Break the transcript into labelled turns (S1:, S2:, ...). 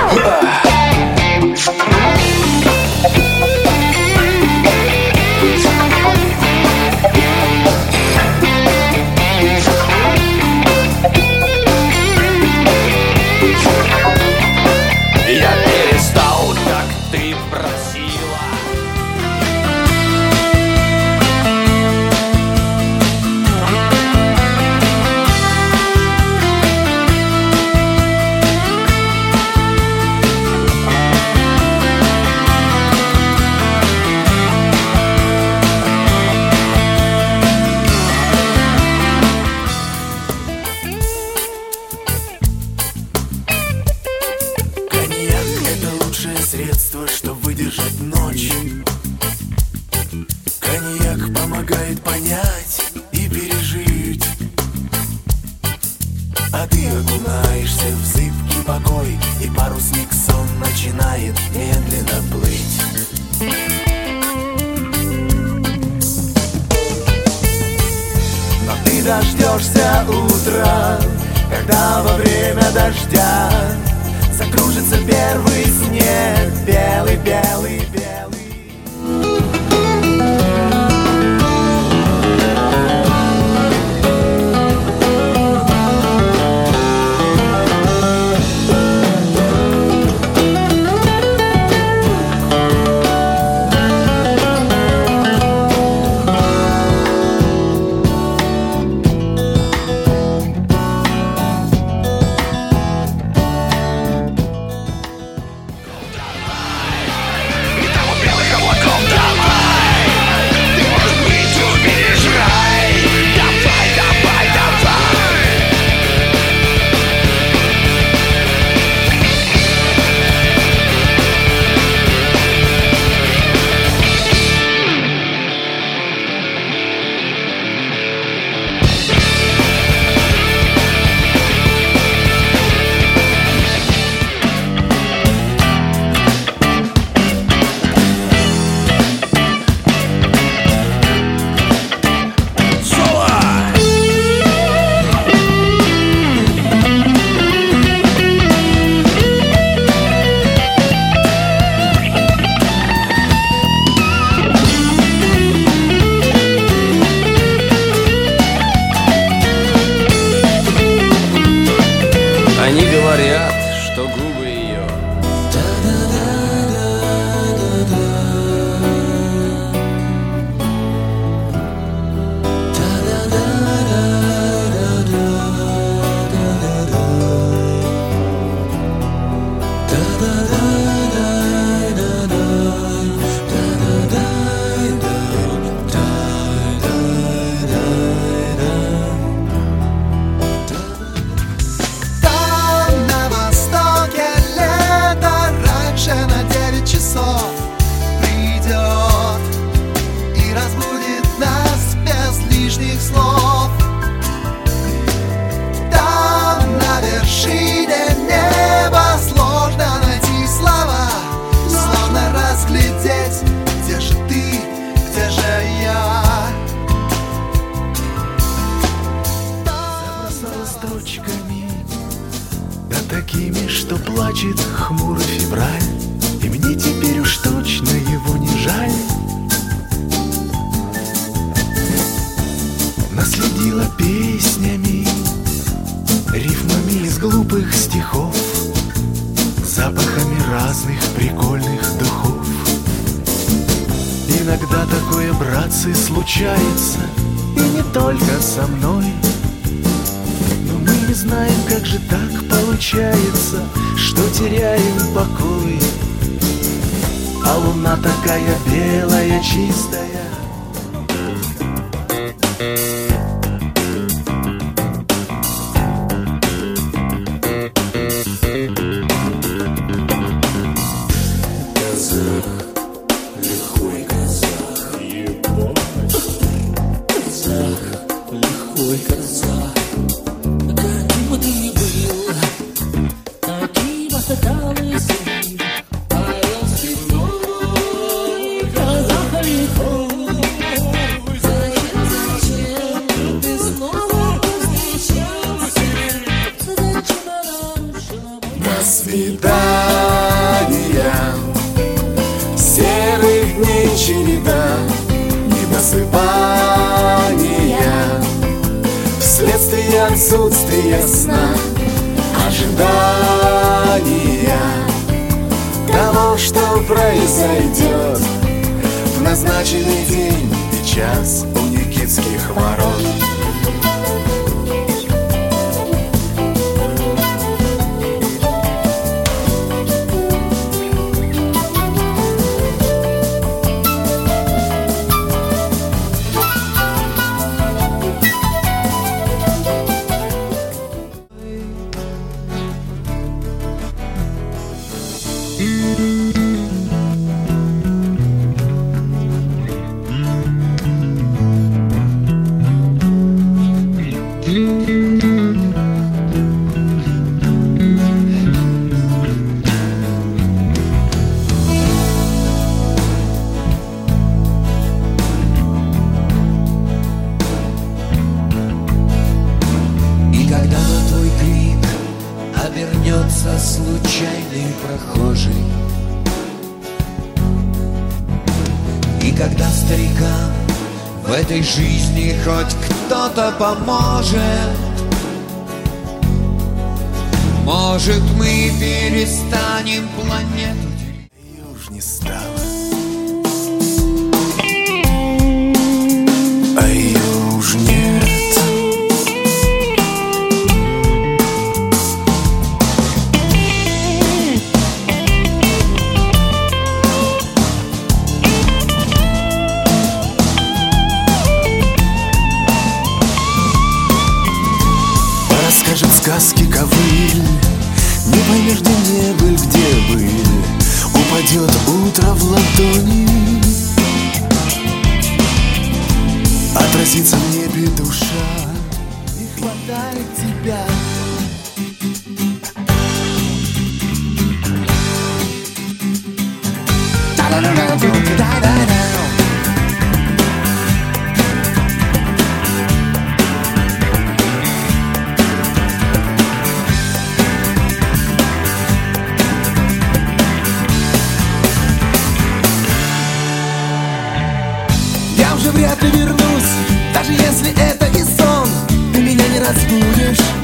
S1: Я перестал, как ты просила.
S2: Средство, чтобы выдержать ночь. Коньяк помогает понять и пережить. А ты окунаешься в зыбкий покой, и парусник сон начинает медленно плыть. Но ты дождешься утра, когда во время дождя закружится первый снег, белый, белый, белый.
S1: Они говорят, что губы ее
S2: такими, что плачет хмурый февраль. И мне теперь уж точно его не жаль. Наследила песнями, рифмами из глупых стихов, запахами разных прикольных духов. Иногда такое, братцы, случается, и не только со мной. Но мы не знаем, как же так получается, что теряем покой. А луна такая белая, чистая. свидания, серых дней череда, недосыпания, вследствие отсутствия сна, ожидания того, что произойдет в назначенный день и час у Никитских ворот.
S1: Обернется случайный прохожий, и когда старикам в этой жизни хоть кто-то поможет, может, мы перестанем планету делить.
S2: Ее уж не стало, а ее уж нет. Расскажет сказки ковыль, не поймешь, где не был, где был. Упадет утро в ладони, отразится в небе душа. Не хватает тебя. Я уже вряд ли вернусь, даже если это и сон. Ты меня не разбудишь.